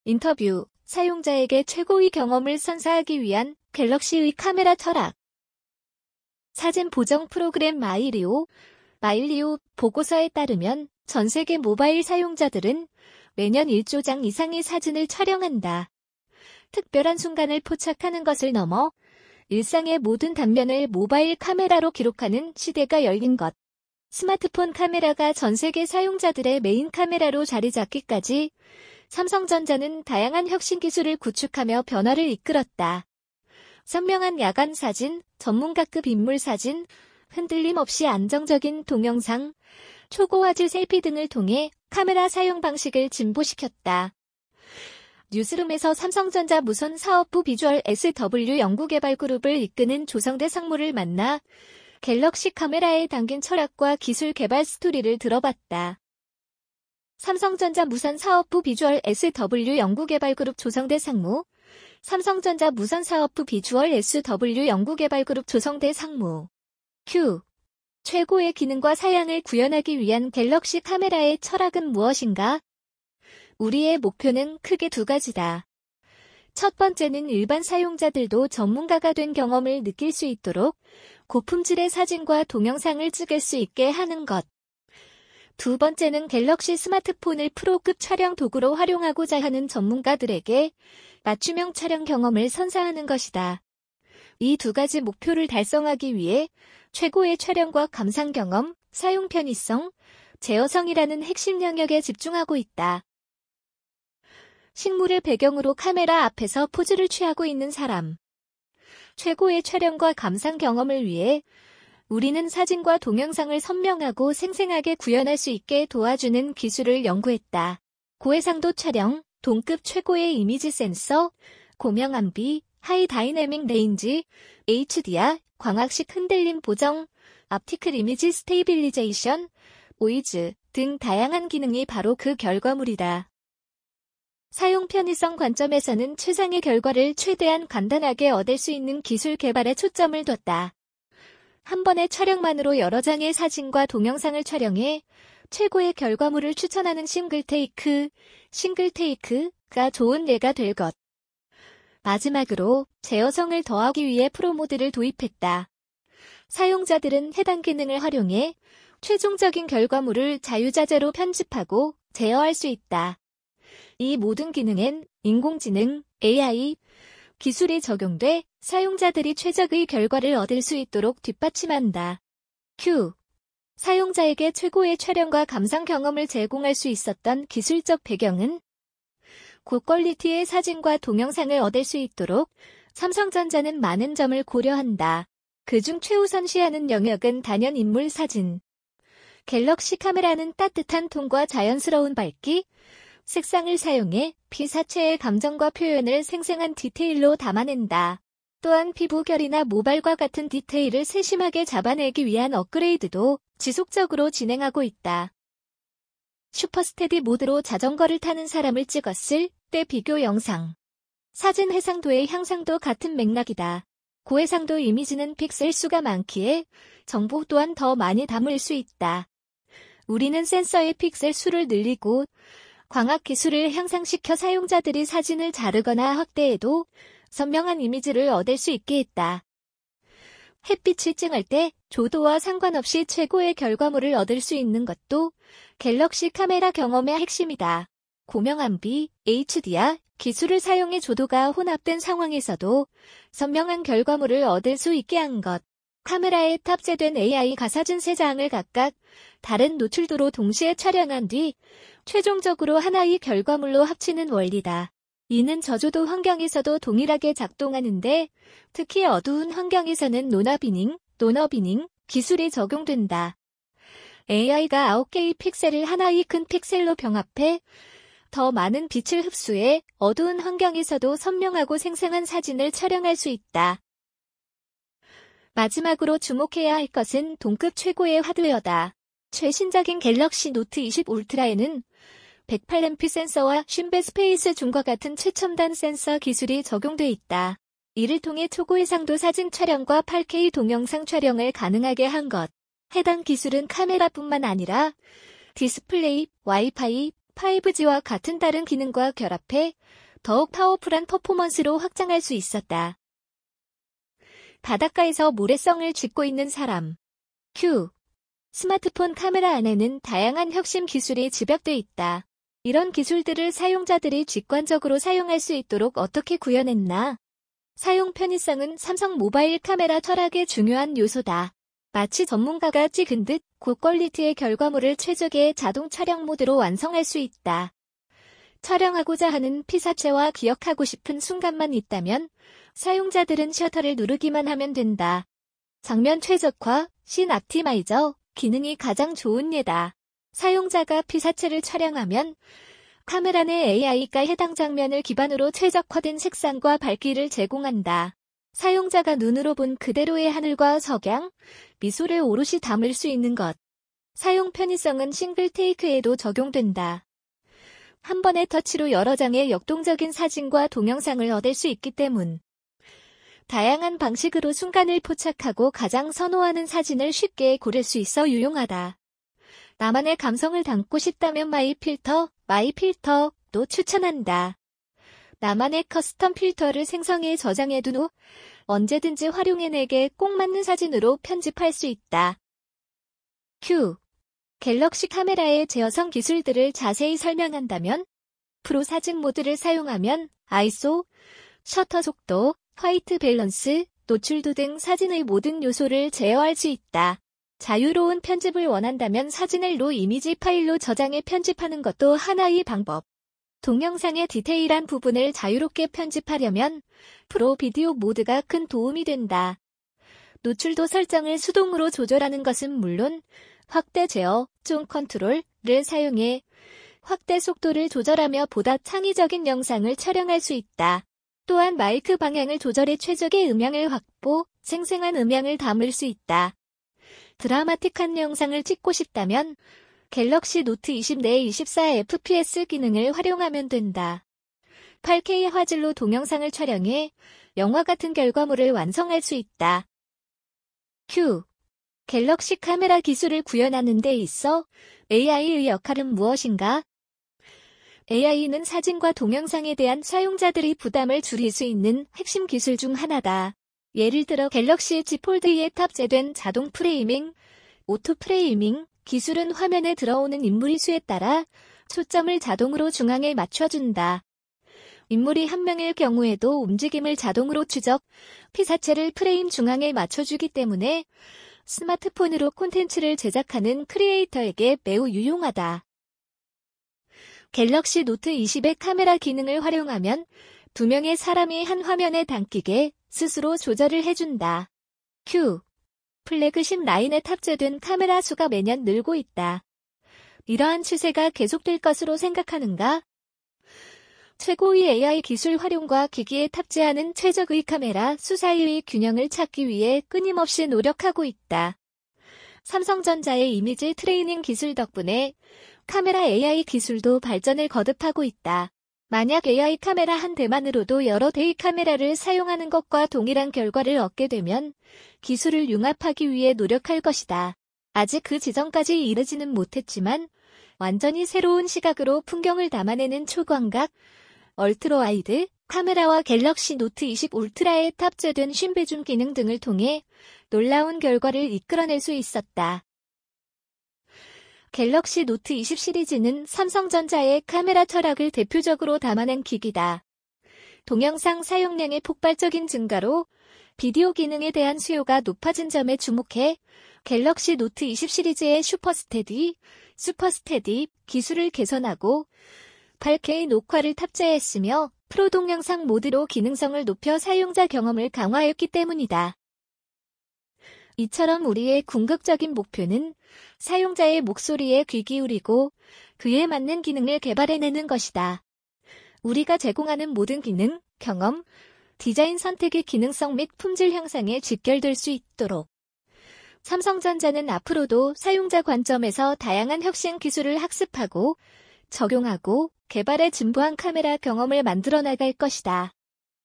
인터뷰, 사용자에게 최고의 경험을 선사하기 위한 갤럭시의 카메라 철학. 사진 보정 프로그램 마일리오 보고서에 따르면 전 세계 모바일 사용자들은 매년 1조 장 이상의 사진을 촬영한다. 특별한 순간을 포착하는 것을 넘어 일상의 모든 단면을 모바일 카메라로 기록하는 시대가 열린 것. 스마트폰 카메라가 전 세계 사용자들의 메인 카메라로 자리 잡기까지 삼성전자는 다양한 혁신 기술을 구축하며 변화를 이끌었다. 선명한 야간 사진, 전문가급 인물 사진, 흔들림 없이 안정적인 동영상, 초고화질 셀피 등을 통해 카메라 사용 방식을 진보시켰다. 뉴스룸에서 삼성전자 무선 사업부 비주얼 SW 연구개발그룹을 이끄는 조성대 상무를 만나 갤럭시 카메라에 담긴 철학과 기술 개발 스토리를 들어봤다. 삼성전자 무선 사업부 비주얼 SW 연구개발그룹 조성대 상무, 삼성전자 무선 사업부 비주얼 SW 연구개발그룹 조성대 상무. Q. 최고의 기능과 사양을 구현하기 위한 갤럭시 카메라의 철학은 무엇인가? 우리의 목표는 크게 두 가지다. 첫 번째는 일반 사용자들도 전문가가 된 경험을 느낄 수 있도록 고품질의 사진과 동영상을 찍을 수 있게 하는 것. 두 번째는 갤럭시 스마트폰을 프로급 촬영 도구로 활용하고자 하는 전문가들에게 맞춤형 촬영 경험을 선사하는 것이다. 이 두 가지 목표를 달성하기 위해 최고의 촬영과 감상 경험, 사용 편의성, 제어성이라는 핵심 영역에 집중하고 있다. 식물을 배경으로 카메라 앞에서 포즈를 취하고 있는 사람. 최고의 촬영과 감상 경험을 위해 우리는 사진과 동영상을 선명하고 생생하게 구현할 수 있게 도와주는 기술을 연구했다. 고해상도 촬영, 동급 최고의 이미지 센서, 고명 암비, 하이 다이내믹 레인지, HDR, 광학식 흔들림 보정, 앞티클 이미지 스테이빌리제이션, 오이즈 등 다양한 기능이 바로 그 결과물이다. 사용 편의성 관점에서는 최상의 결과를 최대한 간단하게 얻을 수 있는 기술 개발에 초점을 뒀다. 한 번의 촬영만으로 여러 장의 사진과 동영상을 촬영해 최고의 결과물을 추천하는 싱글테이크가 좋은 예가 될 것. 마지막으로 제어성을 더하기 위해 프로모드를 도입했다. 사용자들은 해당 기능을 활용해 최종적인 결과물을 자유자재로 편집하고 제어할 수 있다. 이 모든 기능엔 인공지능, AI 기술이 적용돼 사용자들이 최적의 결과를 얻을 수 있도록 뒷받침한다. Q. 사용자에게 최고의 촬영과 감상 경험을 제공할 수 있었던 기술적 배경은 고퀄리티의 사진과 동영상을 얻을 수 있도록 삼성전자는 많은 점을 고려한다. 그중 최우선시하는 영역은 단연 인물 사진. 갤럭시 카메라는 따뜻한 톤과 자연스러운 밝기, 색상을 사용해 피사체의 감정과 표현을 생생한 디테일로 담아낸다. 또한 피부 결이나 모발과 같은 디테일을 세심하게 잡아내기 위한 업그레이드도 지속적으로 진행하고 있다. 슈퍼스테디 모드로 자전거를 타는 사람을 찍었을 때 비교 영상. 사진 해상도의 향상도 같은 맥락이다. 고해상도 이미지는 픽셀 수가 많기에 정보 또한 더 많이 담을 수 있다. 우리는 센서의 픽셀 수를 늘리고 광학 기술을 향상시켜 사용자들이 사진을 자르거나 확대해도 선명한 이미지를 얻을 수 있게 했다. 햇빛이 쨍할 때 조도와 상관없이 최고의 결과물을 얻을 수 있는 것도 갤럭시 카메라 경험의 핵심이다. 고명암비, HDR 기술을 사용해 조도가 혼합된 상황에서도 선명한 결과물을 얻을 수 있게 한 것. 카메라에 탑재된 AI 가사진 3장을 각각 다른 노출도로 동시에 촬영한 뒤 최종적으로 하나의 결과물로 합치는 원리다. 이는 저조도 환경에서도 동일하게 작동하는데 특히 어두운 환경에서는 노너비닝 기술이 적용된다. AI가 9개의 픽셀을 하나의 큰 픽셀로 병합해 더 많은 빛을 흡수해 어두운 환경에서도 선명하고 생생한 사진을 촬영할 수 있다. 마지막으로 주목해야 할 것은 동급 최고의 하드웨어다. 최신작인 갤럭시 노트 20 울트라에는 108MP 센서와 쉰베 스페이스 줌과 같은 최첨단 센서 기술이 적용돼 있다. 이를 통해 초고해상도 사진 촬영과 8K 동영상 촬영을 가능하게 한 것. 해당 기술은 카메라뿐만 아니라 디스플레이, 와이파이, 5G와 같은 다른 기능과 결합해 더욱 파워풀한 퍼포먼스로 확장할 수 있었다. 바닷가에서 모래성을 짚고 있는 사람. 큐. 스마트폰 카메라 안에는 다양한 혁신 기술이 집약돼 있다. 이런 기술들을 사용자들이 직관적으로 사용할 수 있도록 어떻게 구현했나? 사용 편의성은 삼성 모바일 카메라 철학의 중요한 요소다. 마치 전문가가 찍은 듯 고퀄리티의 결과물을 최적의 자동 촬영 모드로 완성할 수 있다. 촬영하고자 하는 피사체와 기억하고 싶은 순간만 있다면 사용자들은 셔터를 누르기만 하면 된다. 장면 최적화, 씬 옵티마이저 기능이 가장 좋은 예다. 사용자가 피사체를 촬영하면 카메라 내 AI가 해당 장면을 기반으로 최적화된 색상과 밝기를 제공한다. 사용자가 눈으로 본 그대로의 하늘과 석양, 미소를 오롯이 담을 수 있는 것. 사용 편의성은 싱글 테이크에도 적용된다. 한 번의 터치로 여러 장의 역동적인 사진과 동영상을 얻을 수 있기 때문. 다양한 방식으로 순간을 포착하고 가장 선호하는 사진을 쉽게 고를 수 있어 유용하다. 나만의 감성을 담고 싶다면 마이필터도 추천한다. 나만의 커스텀 필터를 생성해 저장해둔 후 언제든지 활용해 내게 꼭 맞는 사진으로 편집할 수 있다. 큐. 갤럭시 카메라의 제어성 기술들을 자세히 설명한다면 프로 사진 모드를 사용하면 ISO, 셔터 속도, 화이트 밸런스, 노출도 등 사진의 모든 요소를 제어할 수 있다. 자유로운 편집을 원한다면 사진을 로 이미지 파일로 저장해 편집하는 것도 하나의 방법. 동영상의 디테일한 부분을 자유롭게 편집하려면 프로 비디오 모드가 큰 도움이 된다. 노출도 설정을 수동으로 조절하는 것은 물론 확대 제어, 줌 컨트롤을 사용해 확대 속도를 조절하며 보다 창의적인 영상을 촬영할 수 있다. 또한 마이크 방향을 조절해 최적의 음향을 확보, 생생한 음향을 담을 수 있다. 드라마틱한 영상을 찍고 싶다면 갤럭시 노트 20 내 24fps 기능을 활용하면 된다. 8K 화질로 동영상을 촬영해 영화 같은 결과물을 완성할 수 있다. 큐. 갤럭시 카메라 기술을 구현하는 데 있어 AI의 역할은 무엇인가? AI는 사진과 동영상에 대한 사용자들의 부담을 줄일 수 있는 핵심 기술 중 하나다. 예를 들어 갤럭시 Z 폴드에 탑재된 자동 프레이밍, 오토 프레이밍 기술은 화면에 들어오는 인물의 수에 따라 초점을 자동으로 중앙에 맞춰준다. 인물이 한 명일 경우에도 움직임을 자동으로 추적, 피사체를 프레임 중앙에 맞춰주기 때문에 스마트폰으로 콘텐츠를 제작하는 크리에이터에게 매우 유용하다. 갤럭시 노트 20의 카메라 기능을 활용하면 두 명의 사람이 한 화면에 담기게 스스로 조절을 해준다. 큐. 플래그십 라인에 탑재된 카메라 수가 매년 늘고 있다. 이러한 추세가 계속될 것으로 생각하는가? 최고의 AI 기술 활용과 기기에 탑재하는 최적의 카메라 수 사이의 균형을 찾기 위해 끊임없이 노력하고 있다. 삼성전자의 이미지 트레이닝 기술 덕분에 카메라 AI 기술도 발전을 거듭하고 있다. 만약 AI 카메라 한 대만으로도 여러 대의 카메라를 사용하는 것과 동일한 결과를 얻게 되면 기술을 융합하기 위해 노력할 것이다. 아직 그 지점까지 이르지는 못했지만 완전히 새로운 시각으로 풍경을 담아내는 초광각, 얼트라와이드 카메라와 갤럭시 노트 20 울트라에 탑재된 쉰배줌 기능 등을 통해 놀라운 결과를 이끌어낼 수 있었다. 갤럭시 노트 20 시리즈는 삼성전자의 카메라 철학을 대표적으로 담아낸 기기다. 동영상 사용량의 폭발적인 증가로 비디오 기능에 대한 수요가 높아진 점에 주목해 갤럭시 노트 20 시리즈의 슈퍼스테디 기술을 개선하고 8K 녹화를 탑재했으며 프로 동영상 모드로 기능성을 높여 사용자 경험을 강화했기 때문이다. 이처럼 우리의 궁극적인 목표는 사용자의 목소리에 귀 기울이고 그에 맞는 기능을 개발해내는 것이다. 우리가 제공하는 모든 기능, 경험, 디자인 선택의 기능성 및 품질 향상에 직결될 수 있도록 삼성전자는 앞으로도 사용자 관점에서 다양한 혁신 기술을 학습하고 적용하고 개발에 진보한 카메라 경험을 만들어 나갈 것이다.